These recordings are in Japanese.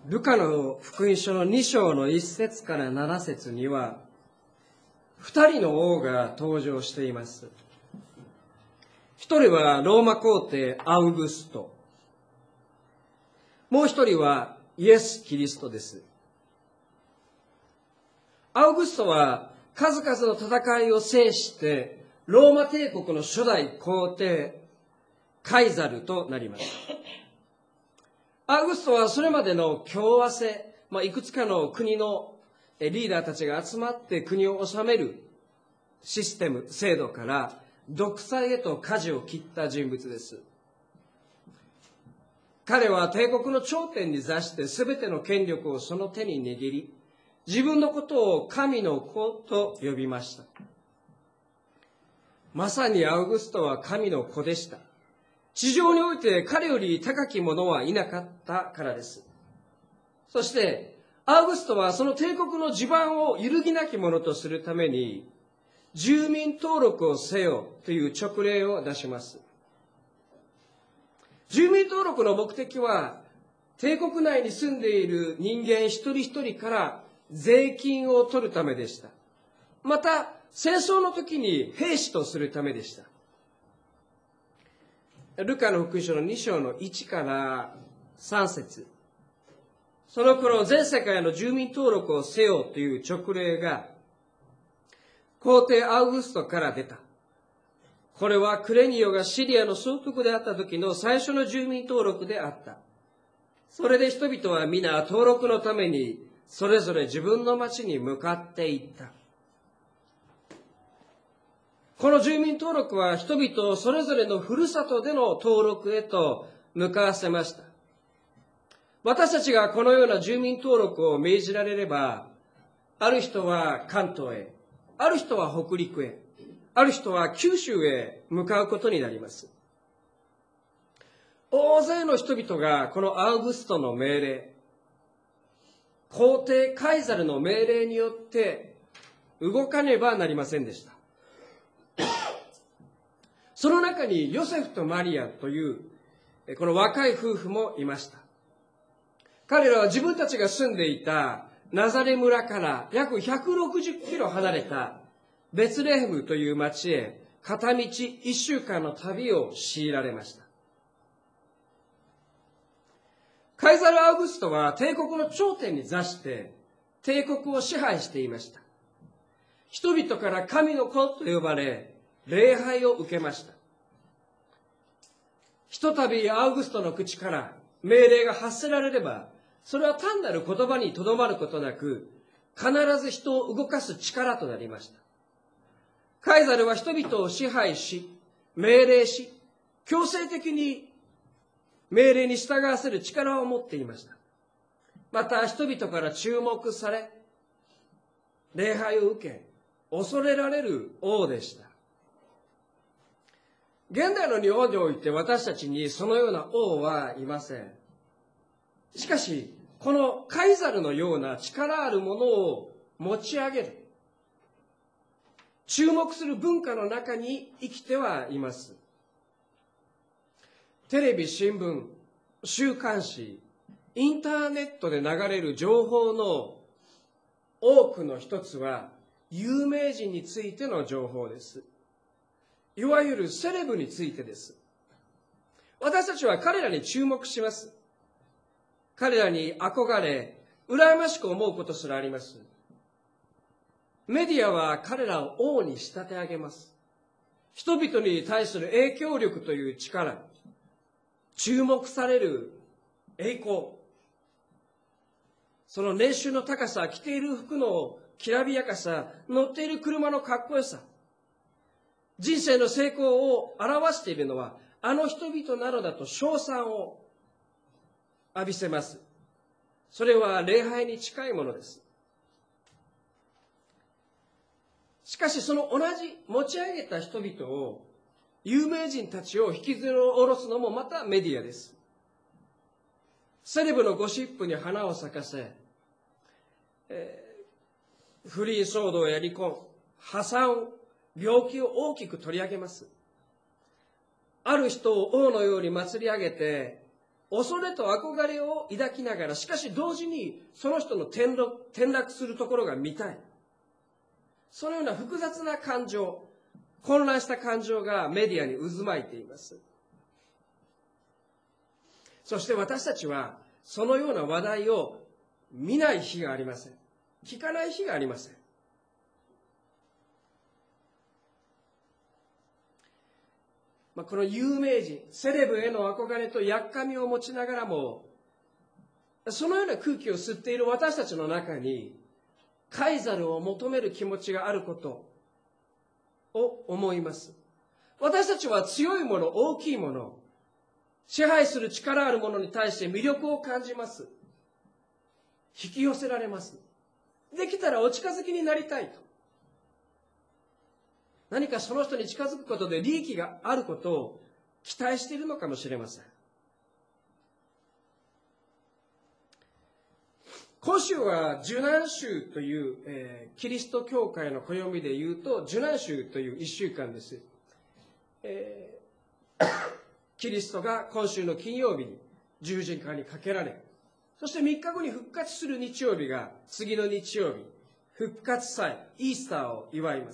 ルカの福音書の2章の1節から7節には、2人の王が登場しています。一人はローマ皇帝アウグスト。もう一人はイエス・キリストです。アウグストは数々の戦いを制して、ローマ帝国の初代皇帝、カイザルとなります。アウグストはそれまでの共和制、いくつかの国のリーダーたちが集まって国を治めるシステム、制度から独裁へと舵を切った人物です。彼は帝国の頂点に座して全ての権力をその手に握り、自分のことを神の子と呼びました。まさにアウグストは神の子でした。地上において彼より高き者はいなかったからです。そして、アウグストはその帝国の地盤を揺るぎなきものとするために、住民登録をせよという勅令を出します。住民登録の目的は、帝国内に住んでいる人間一人一人から税金を取るためでした。また、戦争の時に兵士とするためでした。ルカの福音書の2章の1から3節。その頃、全世界の住民登録をせよという勅令が、皇帝アウグストから出た。これはクレニオがシリアの総督であった時の最初の住民登録であった。それで人々は皆登録のためにそれぞれ自分の町に向かっていった。この住民登録は人々をそれぞれのふるさとでの登録へと向かわせました。私たちがこのような住民登録を命じられれば、ある人は関東へ、ある人は北陸へ、ある人は九州へ向かうことになります。大勢の人々がこのアウグストの命令、皇帝カイザルの命令によって動かねばなりませんでした。その中にヨセフとマリアというこの若い夫婦もいました。彼らは自分たちが住んでいたナザレ村から約160キロ離れたベツレヘムという町へ片道1週間の旅を強いられました。カイザル・アウグストは帝国の頂点に座して帝国を支配していました。人々から神の子と呼ばれ、礼拝を受けました。ひとたびアウグストの口から命令が発せられれば、それは単なる言葉にとどまることなく、必ず人を動かす力となりました。カイザルは人々を支配し、命令し、強制的に命令に従わせる力を持っていました。また人々から注目され、礼拝を受け、恐れられる王でした。現代の日本において私たちにそのような王はいません。しかし、このカイザルのような力あるものを持ち上げる、注目する文化の中に生きてはいます。テレビ、新聞、週刊誌、インターネットで流れる情報の多くの一つは有名人についての情報です。いわゆるセレブについてです。私たちは彼らに注目します。彼らに憧れ、羨ましく思うことすらあります。メディアは彼らを王に仕立て上げます。人々に対する影響力という力、注目される栄光、その年収の高さ、着ている服のきらびやかさ、乗っている車のかっこよさ、人生の成功を表しているのはあの人々なのだと称賛を浴びせます。それは礼拝に近いものです。しかしその同じ持ち上げた人々を、有名人たちを引きずり下ろすのもまたメディアです。セレブのゴシップに花を咲かせ、不倫騒動や離婚、破産、病気を大きく取り上げます。ある人を王のように祭り上げて、 恐れと憧れを抱きながら、しかし同時にその人の転落するところが見たい。そのような複雑な感情、混乱した感情がメディアに渦巻いています。そして私たちはそのような話題を見ない日がありません。聞かない日がありません。この有名人、セレブへの憧れとやっかみを持ちながらも、そのような空気を吸っている私たちの中に、カイザルを求める気持ちがあることを思います。私たちは強いもの、大きいもの、支配する力あるものに対して魅力を感じます。引き寄せられます。できたらお近づきになりたいと。何かその人に近づくことで利益があることを期待しているのかもしれません。今週は受難週という、キリスト教会の暦で言うと受難週という1週間です。キリストが今週の金曜日に十字架にかけられ、そして3日後に復活する日曜日が次の日曜日、復活祭、イースターを祝います。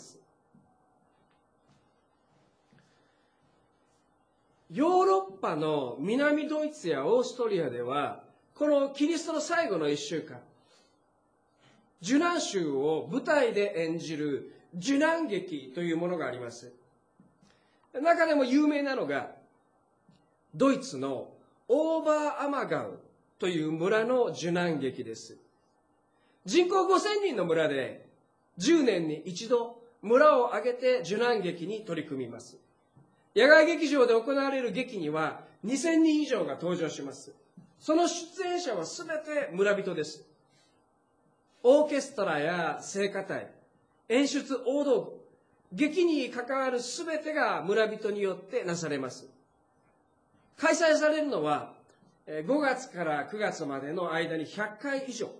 ヨーロッパの南ドイツやオーストリアでは、このキリストの最後の1週間、受難週を舞台で演じる受難劇というものがあります。中でも有名なのが、ドイツのオーバーアマガウという村の受難劇です。人口5000人の村で10年に一度村を挙げて受難劇に取り組みます。野外劇場で行われる劇には2000人以上が登場します。その出演者はすべて村人です。オーケストラや聖歌隊、演出大道具、劇に関わるすべてが村人によってなされます。開催されるのは5月から9月までの間に100回以上。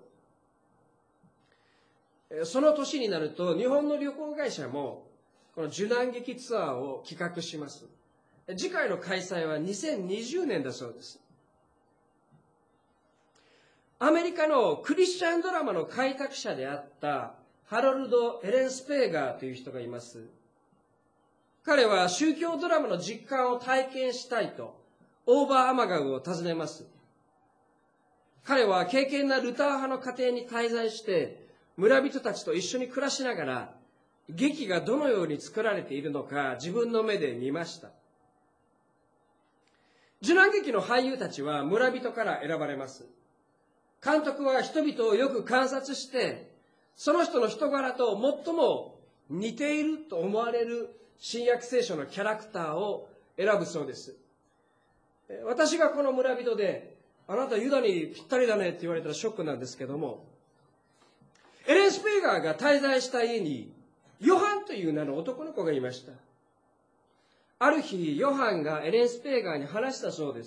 その年になると日本の旅行会社もこの受難劇ツアーを企画します。次回の開催は2020年だそうです。アメリカのクリスチャンドラマの開拓者であったハロルド・エレンスペーガーという人がいます。彼は宗教ドラマの実感を体験したいとオーバーアマガウを訪ねます。彼は敬虔なルター派の家庭に滞在して村人たちと一緒に暮らしながら劇がどのように作られているのか自分の目で見ました。受難劇の俳優たちは村人から選ばれます。監督は人々をよく観察して、その人の人柄と最も似ていると思われる新約聖書のキャラクターを選ぶそうです。私がこの村人で、あなたユダにぴったりだねって言われたらショックなんですけども、エレン・スペーガーが滞在した家にヨハンという名の男の子がいました。ある日、ヨハンがエレン・スペーガーに話したそうです。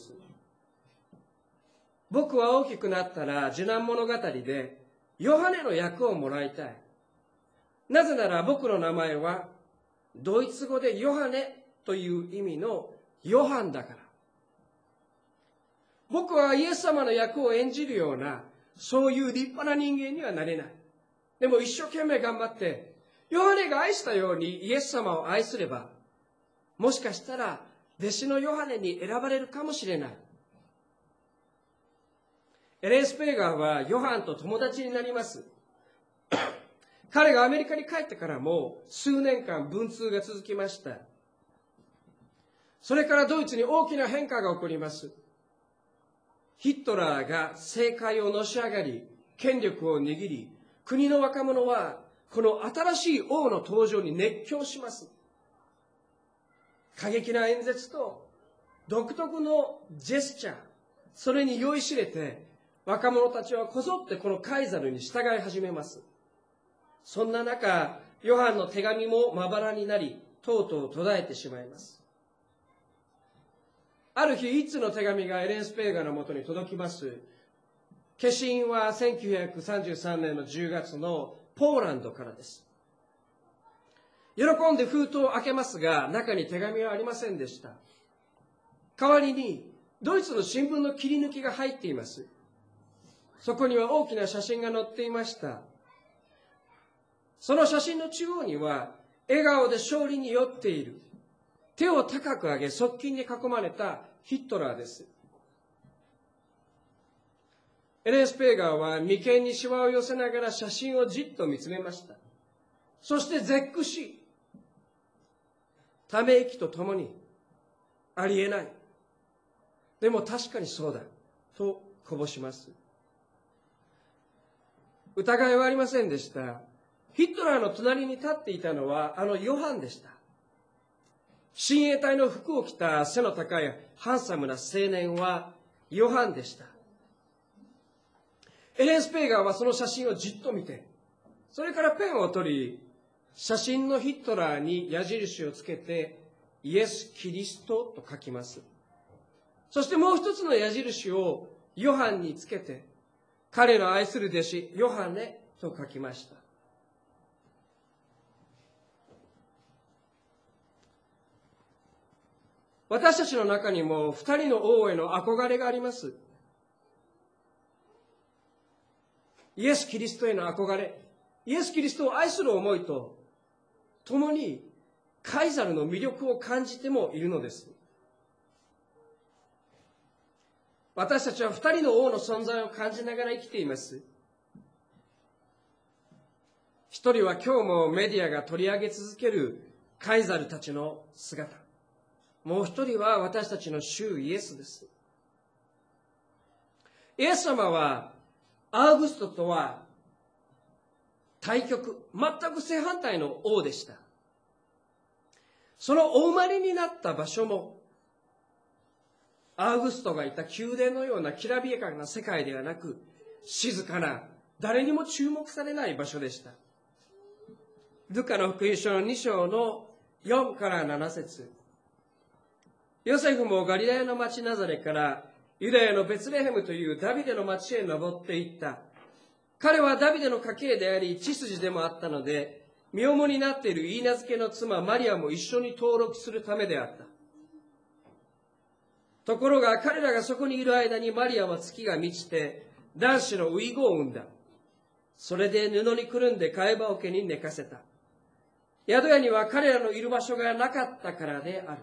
僕は大きくなったら受難物語でヨハネの役をもらいたい。なぜなら僕の名前はドイツ語でヨハネという意味のヨハンだから。僕はイエス様の役を演じるようなそういう立派な人間にはなれない。でも一生懸命頑張ってヨハネが愛したようにイエス様を愛すれば、もしかしたら弟子のヨハネに選ばれるかもしれない。エレン・スペーガーはヨハンと友達になります。彼がアメリカに帰ってからも数年間文通が続きました。それからドイツに大きな変化が起こります。ヒットラーが政界をのし上がり、権力を握り、国の若者はこの新しい王の登場に熱狂します。過激な演説と独特のジェスチャー、それに酔いしれて、若者たちはこぞってこのカイザルに従い始めます。そんな中、ヨハンの手紙もまばらになり、とうとう途絶えてしまいます。ある日、一通の手紙がエレン・スペーガーのもとに届きます。消印は1933年の10月のポーランドからです。喜んで封筒を開けますが、中に手紙はありませんでした。代わりに、 ドイツの新聞の切り抜きが入っています。そこには大きな写真が載っていました。その写真の中央には、笑顔で勝利に酔っている、手を高く上げ側近に囲まれたヒットラーです。エレン・スペーガーは眉間にシワを寄せながら写真をじっと見つめました。そして絶句し、ため息とともに、ありえない。でも確かにそうだ。とこぼします。疑いはありませんでした。ヒットラーの隣に立っていたのはあのヨハンでした。親衛隊の服を着た背の高いハンサムな青年はヨハンでした。エレン・スペーガーはその写真をじっと見て、それからペンを取り、写真のヒットラーに矢印をつけて、イエス・キリストと書きます。そしてもう一つの矢印をヨハンにつけて、彼の愛する弟子、ヨハネと書きました。私たちの中にも二人の王への憧れがあります。イエス・キリストへの憧れ、イエス・キリストを愛する思いと、共にカイザルの魅力を感じてもいるのです。私たちは二人の王の存在を感じながら生きています。一人は今日もメディアが取り上げ続けるカイザルたちの姿。もう一人は私たちの主イエスです。イエス様はアウグストとは対極、全く正反対の王でした。そのお生まれになった場所も、アウグストがいた宮殿のようなきらびやかな世界ではなく、静かな、誰にも注目されない場所でした。ルカの福音書の2章の4から7節。ヨセフもガリラヤの町ナザレからユダヤのベツレヘムというダビデの町へ登っていった。彼はダビデの家系であり、血筋でもあったので、身重になっているイーナ付けの妻マリアも一緒に登録するためであった。ところが彼らがそこにいる間にマリアは月が満ちて、男子のウイゴを産んだ。それで布にくるんで替え羽桶に寝かせた。宿屋には彼らのいる場所がなかったからである。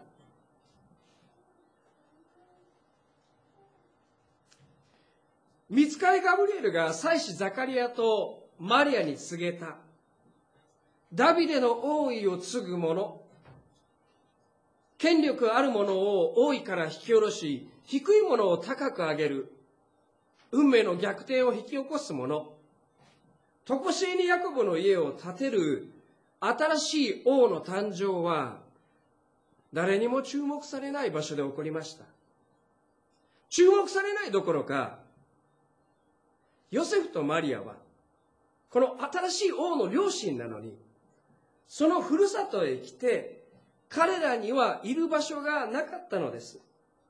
御使いガブリエルが祭司ザカリアとマリアに告げた。ダビデの王位を継ぐ者、権力ある者を王位から引き下ろし、低い者を高く上げる、運命の逆転を引き起こす者、常しえにヤコブの家を建てる新しい王の誕生は、誰にも注目されない場所で起こりました。注目されないどころか、ヨセフとマリアは、この新しい王の両親なのに、そのふるさとへ来て、彼らにはいる場所がなかったのです。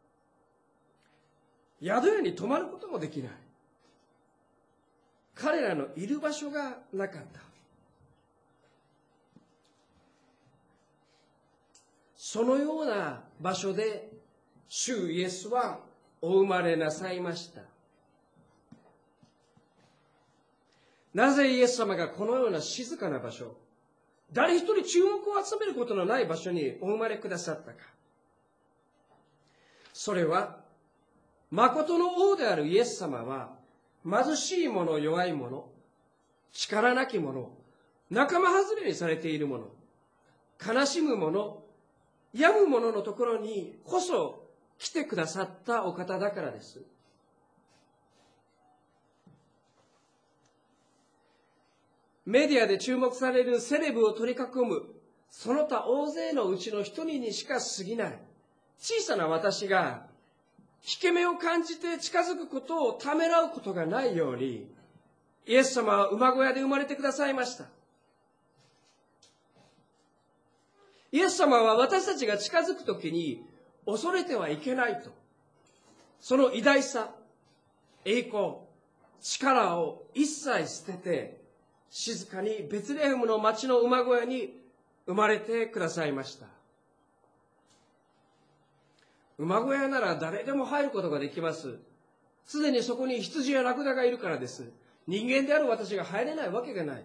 宿屋に泊まることもできない。彼らのいる場所がなかった。そのような場所で、主イエスはお生まれなさいました。なぜイエス様がこのような静かな場所、誰一人注目を集めることのない場所にお生まれくださったか。それは、誠の王であるイエス様は、貧しい者、弱い者、力なき者、仲間外れにされている者、悲しむ者、病む者のところにこそ来てくださったお方だからです。メディアで注目されるセレブを取り囲む、その他大勢のうちの一人にしか過ぎない小さな私が、引け目を感じて近づくことをためらうことがないように、イエス様は馬小屋で生まれてくださいました。イエス様は私たちが近づくときに恐れてはいけないと、その偉大さ、栄光、力を一切捨てて、静かにベツレヘムの町の馬小屋に生まれてくださいました。 馬小屋なら誰でも入ることができます。すでにそこに羊やラクダがいるからです。人間である私が入れないわけがない。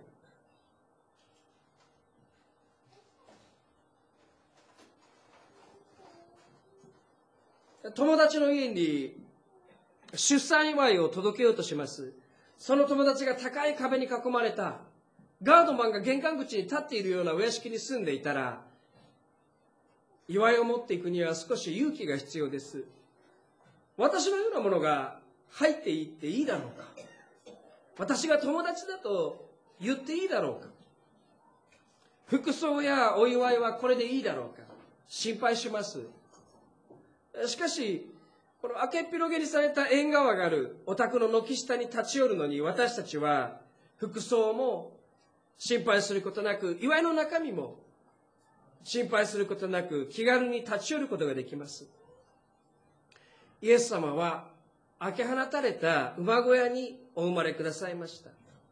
友達の家に出産祝いを届けようとします。その友達が高い壁に囲まれた、ガードマンが玄関口に立っているようなお屋敷に住んでいたら、祝いを持っていくには少し勇気が必要です。私のようなものが入っていっていいだろうか。私が友達だと言っていいだろうか。服装やお祝いはこれでいいだろうか。心配します。しかし、この明けっ広げにされた縁側があるお宅の軒下に立ち寄るのに、私たちは服装も心配することなく、祝いの中身も心配することなく、気軽に立ち寄ることができます。イエス様は開け放たれた馬小屋にお生まれくださいました。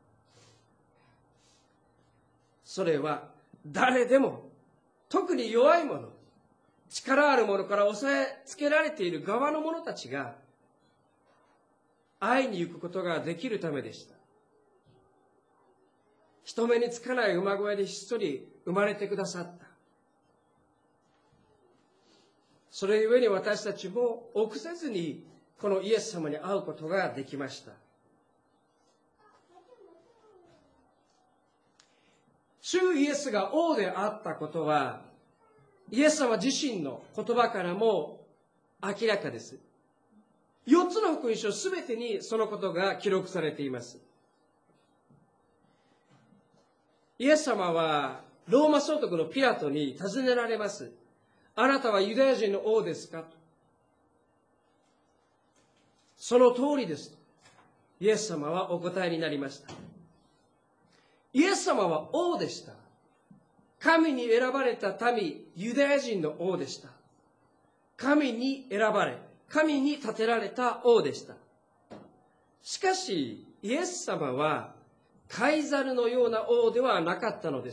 それは誰でも、特に弱い者、力ある者から押さえつけられている側の者たちが会いに行くことができるためでした。人目につかない馬小屋でひっそり生まれてくださった。それゆえに私たちも臆せずにこのイエス様に会うことができました。主イエスが王であったことは、イエス様自身の言葉からも明らかです。4つの福音書すべてにそのことが記録されています。イエス様はローマ総督のピラトに尋ねられます。あなたはユダヤ人の王ですかと。その通りですとイエス様はお答えになりました。イエス様は王でした。神に選ばれた民、ユダヤ人の王でした。神に選ばれ、神に立てられた王でした。しかし、イエス様はカイザルのような王ではなかったのです。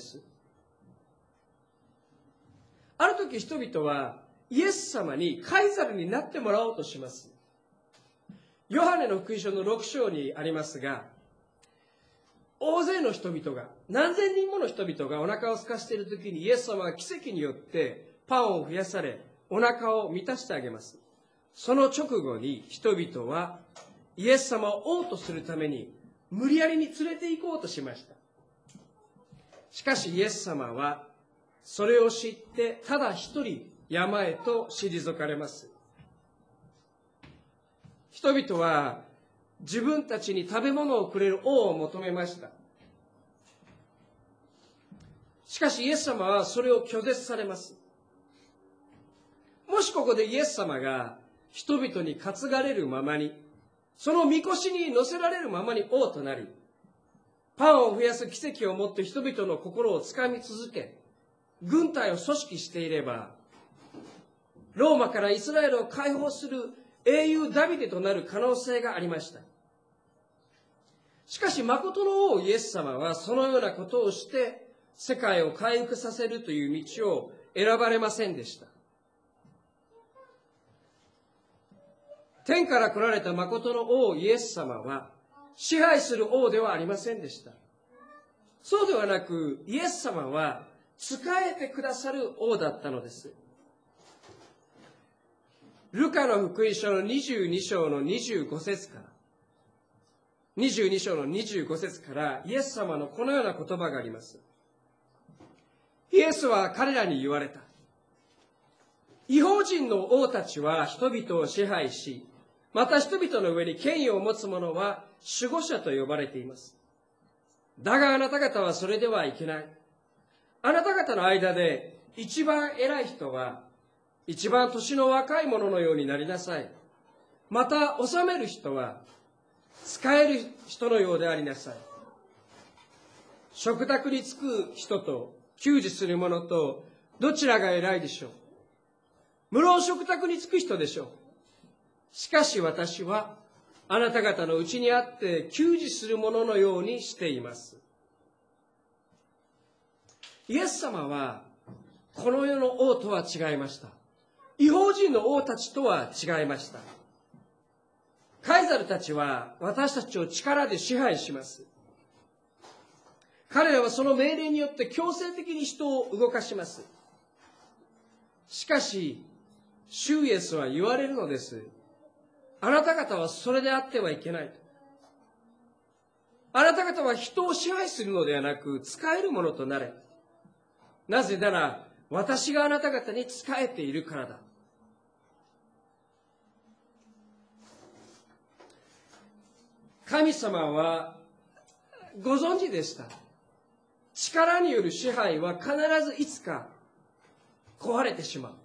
ある時人々はイエス様にカイザルになってもらおうとします。ヨハネの福音書の6章にありますが、大勢の人々が、何千人もの人々がお腹を空かしている時にイエス様は奇跡によってパンを増やされ、お腹を満たしてあげます。その直後に人々はイエス様を王とするために無理やりに連れて行こうとしました。しかしイエス様はそれを知ってただ一人山へと退かれます。人々は自分たちに食べ物をくれる王を求めました。しかしイエス様はそれを拒絶されます。もしここでイエス様が人々に担がれるままに、そのみこしに乗せられるままに王となり、パンを増やす奇跡をもって人々の心をつかみ続け、軍隊を組織していれば、ローマからイスラエルを解放する英雄ダビデとなる可能性がありました。しかし誠の王イエス様はそのようなことをして世界を回復させるという道を選ばれませんでした。天から来られた誠の王イエス様は支配する王ではありませんでした。そうではなく、イエス様は仕えてくださる王だったのです。ルカの福音書の22章の25節から22章の25節からイエス様のこのような言葉があります。イエスは彼らに言われた。異邦人の王たちは人々を支配し、また人々の上に権威を持つ者は守護者と呼ばれています。だがあなた方はそれではいけない。あなた方の間で一番偉い人は一番年の若い者のようになりなさい。また治める人は使える人のようでありなさい。食卓につく人と給仕する者とどちらが偉いでしょう。無論食卓につく人でしょう。しかし私はあなた方のうちにあって給仕する者のようにしています。イエス様はこの世の王とは違いました。 異邦人の王たちとは違いました。カエサルたちは私たちを力で支配します。彼らはその命令によって強制的に人を動かします。しかし、主イエスは言われるのです。あなた方はそれであってはいけない。あなた方は人を支配するのではなく、仕えるものとなれ。なぜなら、私があなた方に仕えているからだ。神様はご存知でした。力による支配は必ずいつか壊れてしまう。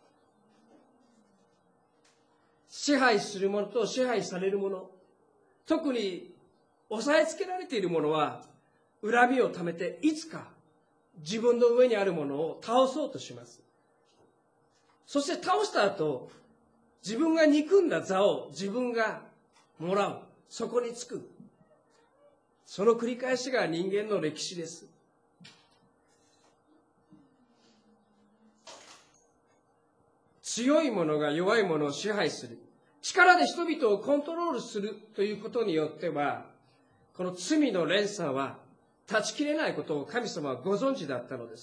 支配する者と支配される者、特に押さえつけられている者は恨みをためていつか自分の上にあるものを倒そうとします。そして倒した後、自分が憎んだ座を自分がもらう。そこにつく。その繰り返しが人間の歴史です。強い者が弱い者を支配する。力で人々をコントロールするということによっては、この罪の連鎖は断ち切れないことを神様はご存知だったのです。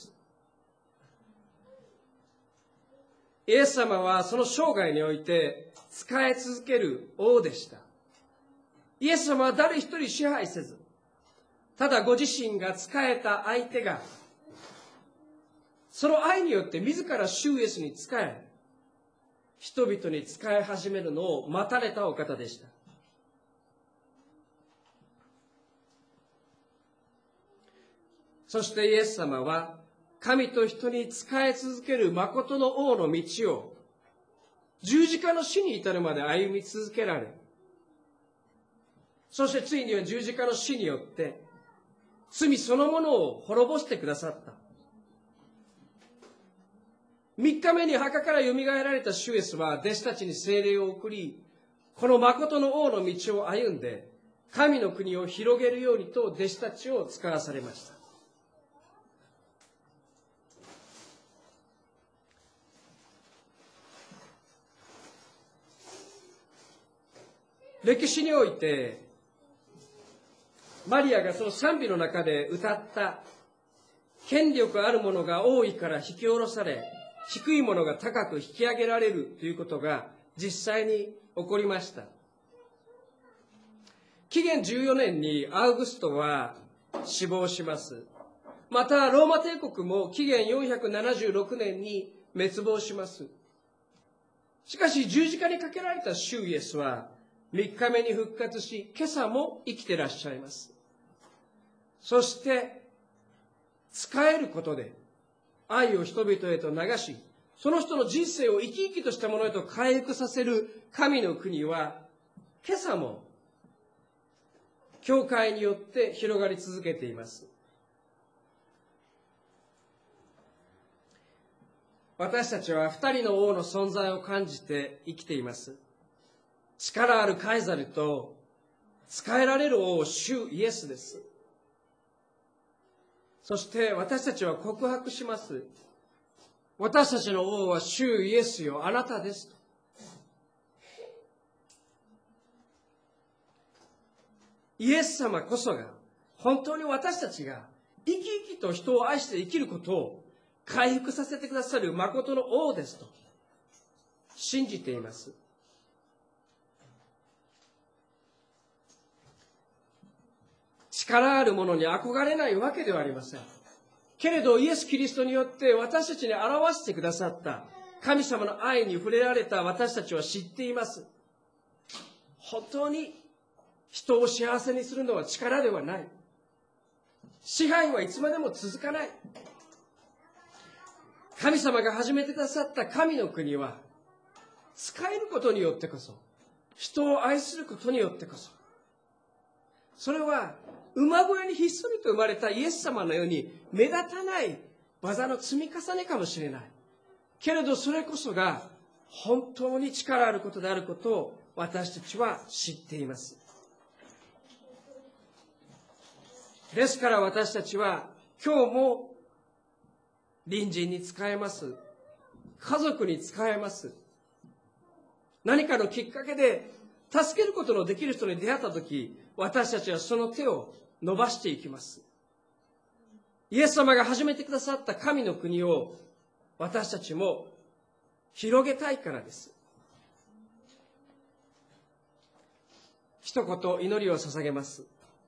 イエス様はその生涯において仕え続ける王でした。イエス様は誰一人支配せず、ただご自身が仕えた相手が、その愛によって自ら主イエスに仕え、人々に仕え始めるのを待たれたお方でした。そしてイエス様は、神と人に仕え続ける誠の王の道を、十字架の死に至るまで歩み続けられ、そしてついには十字架の死によって、罪そのものを滅ぼしてくださった。3日目に墓から蘇られた主イエスは弟子たちに聖霊を送り、この誠の王の道を歩んで、神の国を広げるようにと弟子たちを使わされました。歴史において、マリアがその賛美の中で歌った、権力ある者が多いから引き下ろされ、低い者が高く引き上げられるということが実際に起こりました。紀元14年にアウグストは死亡します。またローマ帝国も紀元476年に滅亡します。しかし十字架にかけられた主イエスは3日目に復活し、今朝も生きてらっしゃいます。そして仕えることで愛を人々へと流し、その人の人生を生き生きとしたものへと回復させる神の国は、今朝も教会によって広がり続けています。私たちは2人の王の存在を感じて生きています。力あるカエサルと仕えられる王、主イエスです。そして私たちは告白します。私たちの王は主イエスよ、あなたですと。イエス様こそが本当に私たちが生き生きと人を愛して生きることを回復させてくださる誠の王ですと信じています。力あるものに憧れないわけではありません。けれどイエス・キリストによって私たちに表してくださった神様の愛に触れられた私たちは知っています。本当に人を幸せにするのは力ではない。支配はいつまでも続かない。神様が始めてくださった神の国は、仕えることによってこそ、人を愛することによってこそ、それは馬小屋にひっそりと生まれたイエス様のように目立たない技の積み重ねかもしれない。けれどそれこそが本当に力あることであることを私たちは知っています。ですから私たちは今日も隣人に仕えます。 家族に仕えます。何かのきっかけで助けることのできる人に出会ったとき、私たちはその手を伸ばしていきます。イエス様が始めてくださった神の国を私たちも広げたいからです。一言祈りを捧げます。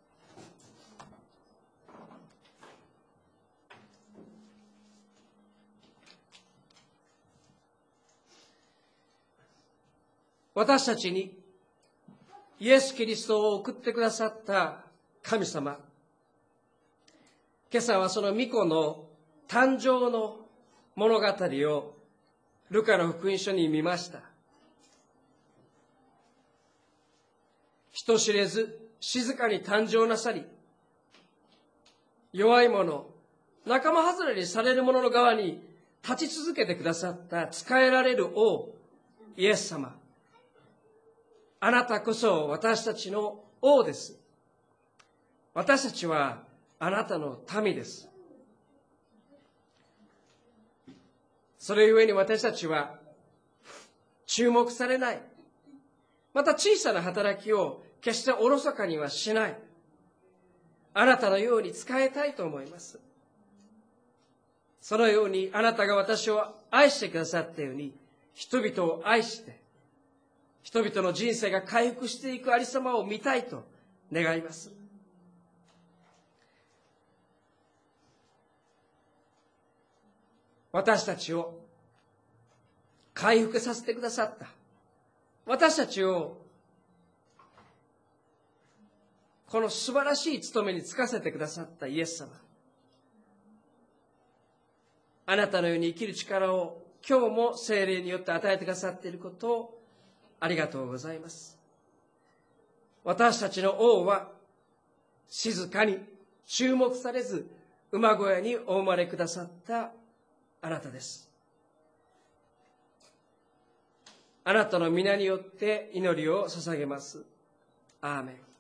私たちにイエス・キリストを送ってくださった神様、今朝はその御子の誕生の物語をルカの福音書に見ました。人知れず静かに誕生なさり、弱い者、仲間外れにされる者の側に立ち続けてくださった仕えられる王、イエス様。あなたこそ私たちの王です。私たちはあなたの民です。それゆえに私たちは注目されない。また小さな働きを決しておろそかにはしない。あなたのように仕えたいと思います。そのようにあなたが私を愛してくださったように、人々を愛して、人々の人生が回復していくありさまを見たいと願います。私たちを回復させてくださった。私たちをこの素晴らしい務めに就かせてくださったイエス様。あなたのように生きる力を今日も聖霊によって与えてくださっていることをありがとうございます。私たちの王は静かに注目されず馬小屋にお生まれくださったあなたです。あなたの皆によって祈りを捧げます。アーメン。